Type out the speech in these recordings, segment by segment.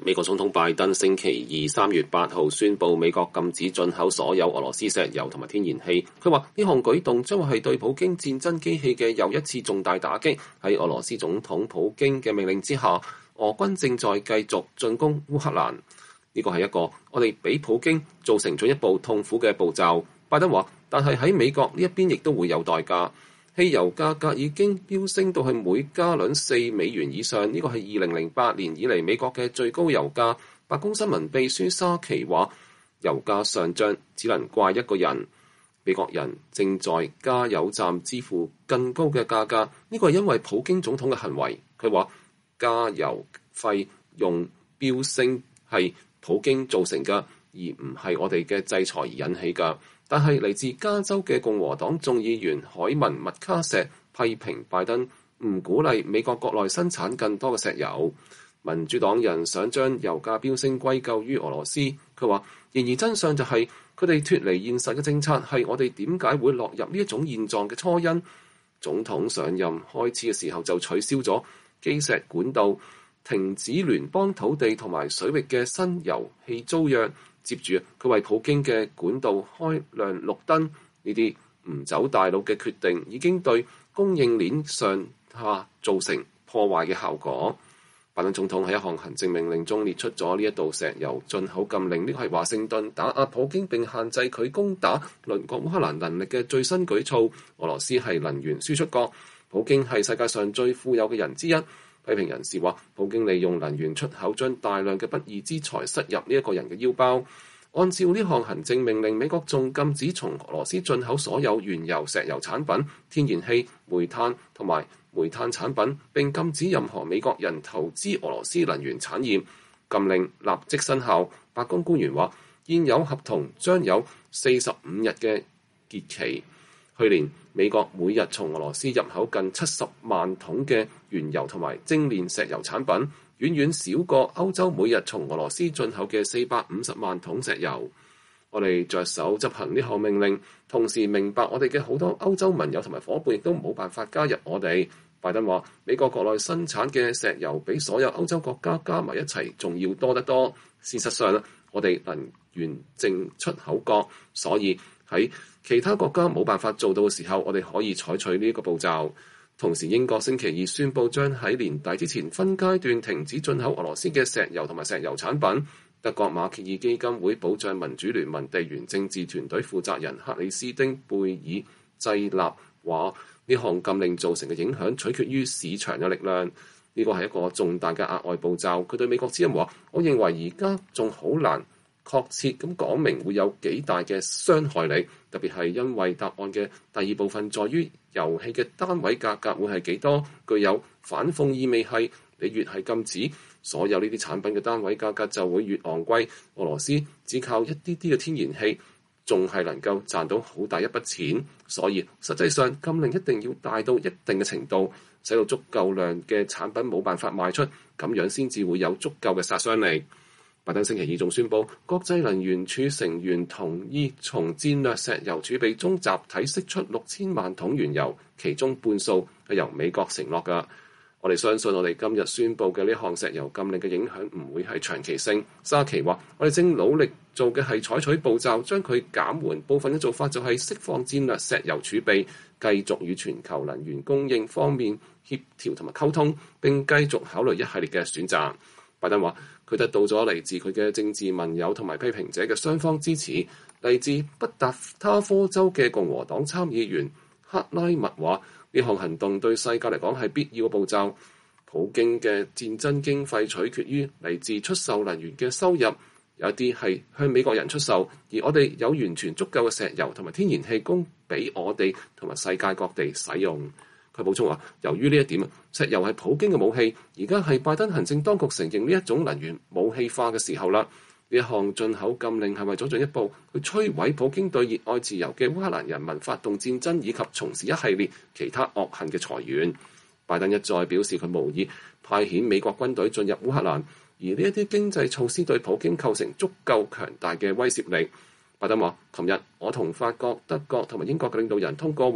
美國總統拜登星期二3月8號宣布美國禁止進口所有俄羅斯石油同埋天然氣。佢話呢項舉動將會係對普京戰爭機器嘅又一次重大打擊。喺俄羅斯總統普京嘅命令之下，俄軍正在繼續進攻烏克蘭。呢個係一個我哋俾普京造成進一步痛苦嘅步驟。拜登話，但係喺美國呢一邊亦都會有代價。汽油價格已經飆升到去每加侖$4以上，呢個係2008年以嚟美國嘅最高油價。白宮新聞秘書沙奇話，油價上漲只能怪一個人，美國人正在加油站支付更高嘅價格，呢個係因為普京總統嘅行為。佢話加油費用飆升係普京造成嘅，而唔係我哋嘅制裁而引起嘅。但係嚟自加州嘅共和黨眾議員海文麥卡錫批評拜登唔鼓勵美國國內生產更多嘅石油。民主黨人想將油價飆升歸咎於俄羅斯。佢話，然而真相就係佢哋脫離現實嘅政策係我哋點解會落入呢一種現狀嘅初因。總統上任開始嘅時候就取消咗基石管道，停止聯邦土地同埋水域嘅新油氣租約。接住佢為普京嘅管道開亮綠燈，呢啲唔走大路嘅決定已經對供應鏈上下造成破壞嘅效果。拜登總統喺一項行政命令中列出咗呢一道石油進口禁令，呢個係華盛頓打壓普京並限制佢攻打鄰國烏克蘭能力嘅最新舉措。俄羅斯係能源輸出國，普京係世界上最富有嘅人之一。批評人士話，普京利用能源出口將大量嘅不義之財塞入呢一個人嘅腰包。按照呢項行政命令，美國仲禁止從俄羅斯進口所有原油、石油產品、天然氣、煤炭同埋煤炭產品，並禁止任何美國人投資俄羅斯能源產業。禁令立即生效。白宮官員話，現有合同將有45日嘅結期。去年美國每日從俄羅斯入口近70萬桶嘅原油同埋精煉石油產品，遠遠少過歐洲每日從俄羅斯進口嘅450萬桶石油。我哋着手執行呢項命令，同時明白我哋嘅好多歐洲盟友同埋伙伴亦都冇辦法加入我哋。拜登話，美國國內生產嘅石油比所有歐洲國家加埋一齊仲要多得多。事實上，我哋能源淨出口國，所以喺其他國家冇辦法做到嘅時候，我哋可以採取呢一個步驟。同時，英國星期二宣布將喺年底之前分階段停止進口俄羅斯嘅石油同埋石油產品。德國馬歇爾基金會保障民主聯盟地緣政治團隊負責人克里斯丁貝爾濟納話，呢項禁令造成嘅影響取決於市場嘅力量。呢個係一個重大嘅額外步驟。佢對美國之音話，我認為而家仲好難確切咁講明會有幾大嘅傷害你，特別係因為答案嘅第二部分在於油氣嘅單位價格會係幾多。具有反諷意味係，你越係禁止所有呢啲產品嘅單位價格就會越昂貴。俄羅斯只靠一啲啲嘅天然氣仲係能夠賺到好大一筆錢，所以實際上禁令一定要大到一定嘅程度，使到足夠量嘅產品冇辦法賣出，咁樣先至會有足夠嘅殺傷力。拜登星期二仲宣布，國際能源署成員同意從戰略石油儲備中集體釋出6000萬桶原油，其中半數係由美國承諾㗎。我哋相信我哋今日宣布嘅呢項石油禁令嘅影響唔會係長期性。沙奇話，我哋正努力做嘅係採取步驟，將佢減緩。部分嘅做法就係釋放戰略石油儲備，繼續與全球能源供應方面協調同埋溝通，並繼續考慮一系列嘅選擇。拜登話，佢得到咗嚟自佢嘅政治盟友同埋批評者嘅雙方支持。嚟自北達他科州嘅共和黨參議員克拉默話，呢項行動對世界嚟講係必要嘅步驟。普京嘅戰爭經費取決於嚟自出售能源嘅收入，有一啲係向美國人出售，而我哋有完全足夠嘅石油同埋天然氣供俾我哋同埋世界各地使用。佢補充話，由於呢一點，石油係普京嘅武器，而家係拜登行政當局承認呢一種能源武器化嘅時候啦。呢一項進口禁令係為咗進一步去摧毀普京對熱愛自由嘅烏克蘭人民發動戰爭，以及從事一系列其他惡行嘅財源。拜登一再表示佢無意派遣美國軍隊進入烏克蘭，而呢一啲經濟措施對普京構成足夠強大嘅威懾力。拜登話，琴日我同法國、德國同埋英國嘅領導人通過話，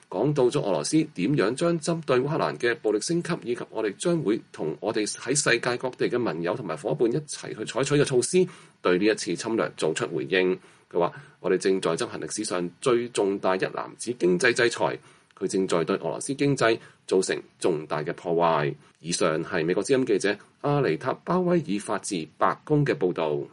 講到咗俄羅斯點樣將針對烏克蘭嘅暴力升級，以及我哋將會同我哋喺世界各地嘅盟友同埋夥伴一齊去採取嘅措施，對呢一次侵略做出回應。佢話：我哋正在執行歷史上最重大一籃子經濟制裁，佢正在對俄羅斯經濟造成重大嘅破壞。以上係美國之音記者阿尼塔鮑威爾發自白宮嘅報導。